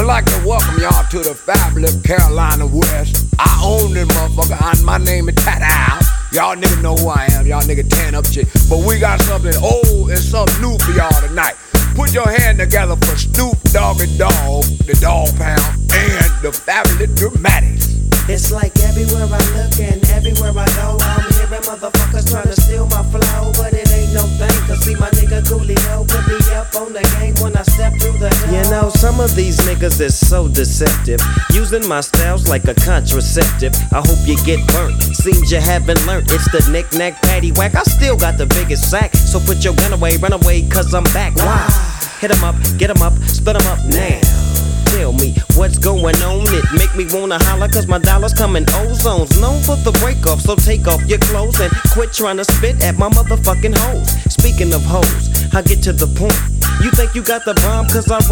like to welcome y'all to the fabulous Carolina West. I own this motherfucker, and my name is Tat-Al. Y'all niggas know who I am, y'all niggas tan up shit. But we got something old and something new for y'all tonight. Put your hand together for Snoop Doggy Dogg, the Dog Pound, and the Fabulous Dramatics. It's like everywhere I look and everywhere I go, I'm hearing motherfuckers trying to steal my flow, but it ain't no thing, cause see my nigga Coolio put me up on the game when I step through the door. You know, some of these niggas is so deceptive, using my styles like a contraceptive. I hope you get burnt, seems you haven't learned. It's the knick-knack, paddywhack, I still got the biggest sack. So put your gun away, run away, cause I'm back. Why? Hit 'em up, get 'em up, split 'em up now. Tell me what's going on, it make me wanna holler, cause my dollars come in ozones. Known for the break off, so take off your clothes and quit trying to spit at my motherfucking hoes. Speaking of hoes, I get to the point. You think you got the bomb, cause I